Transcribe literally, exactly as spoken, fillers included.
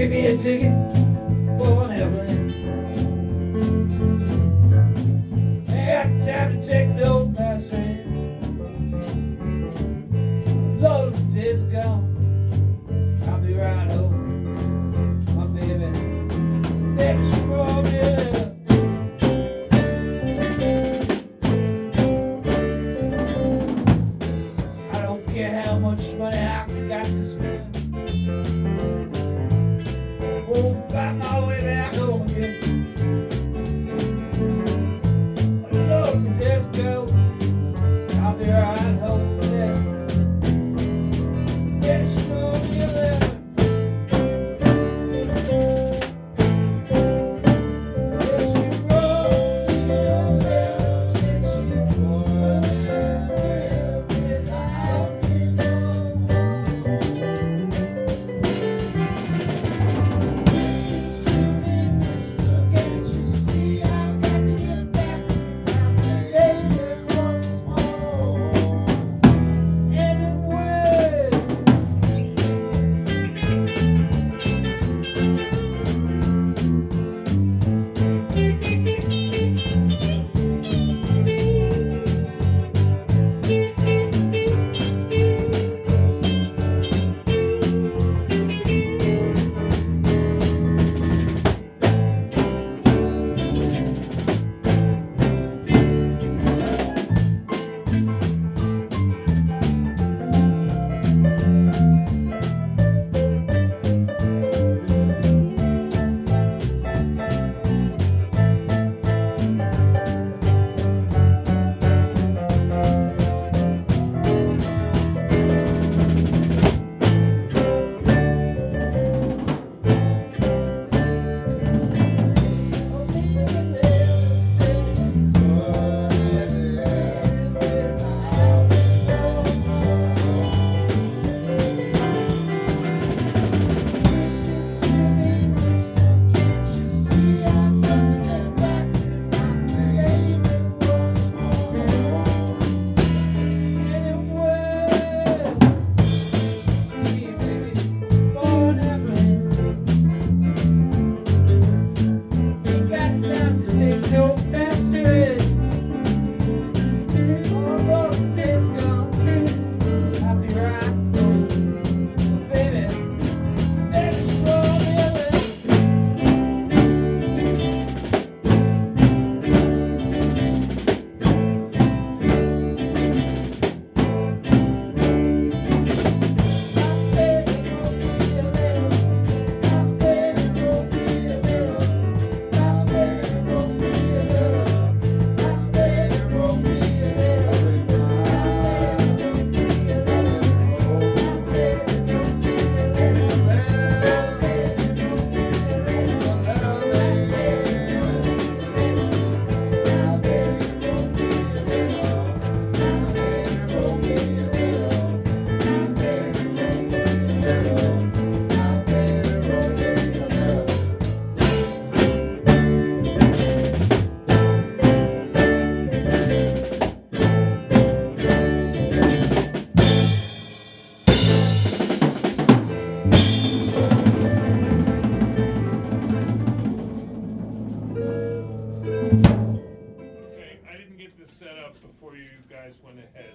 Give me a ticket for an airplane. Ain't got time to take no fast train. Load of days gone. I'll be right home. My baby, baby, she brought me up. I don't care how much money I got to spend. Won't find my way back home again. When the load of days go, I'll be right home. Baby, she brought me a letter. Set up before you guys went ahead.